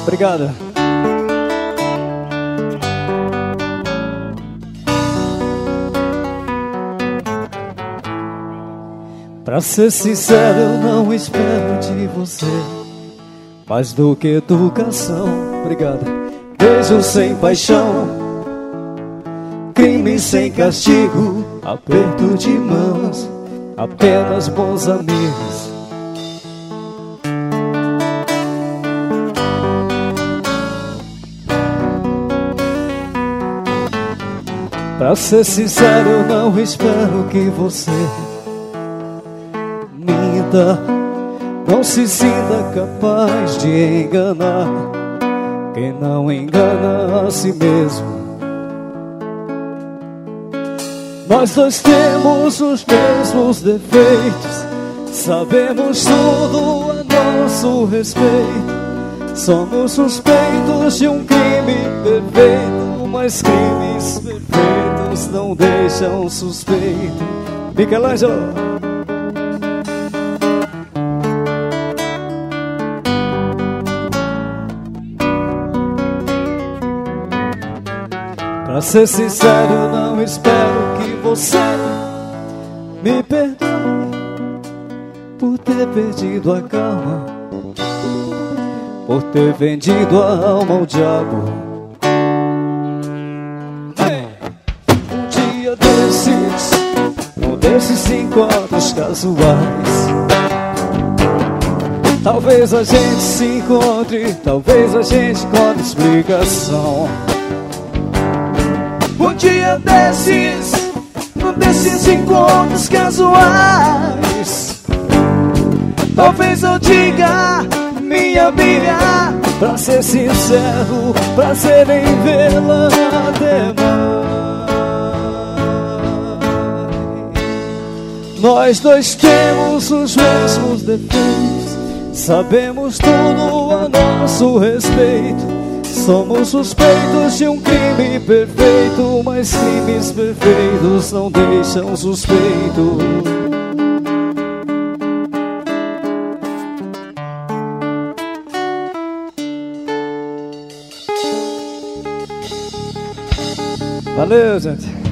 Obrigado. Pra ser sincero, eu não espero de você mais do que educação. Obrigado. Beijo sem paixão, crime sem castigo, aperto de mãos, apenas bons amigos. Pra ser sincero, eu não espero que você minta, não se sinta capaz de enganar quem não engana a si mesmo. Nós dois temos os mesmos defeitos, sabemos tudo a nosso respeito. Somos suspeitos de um crime perfeito, mas crimes perfeitos não deixam suspeito. Michelangelo. Pra ser sincero, não espero que você me perdoe por ter perdido a calma, por ter vendido a alma ao diabo. Um dia desses, desses encontros casuais, talvez a gente se encontre, talvez a gente encontre explicação. Um dia desses encontros casuais, talvez eu diga, minha amiga, pra ser sincero, prazer em vê-la demais. Nós dois temos os mesmos defeitos, sabemos tudo a nosso respeito. Somos suspeitos de um crime perfeito, mas crimes perfeitos não deixam suspeito. Valeu, gente.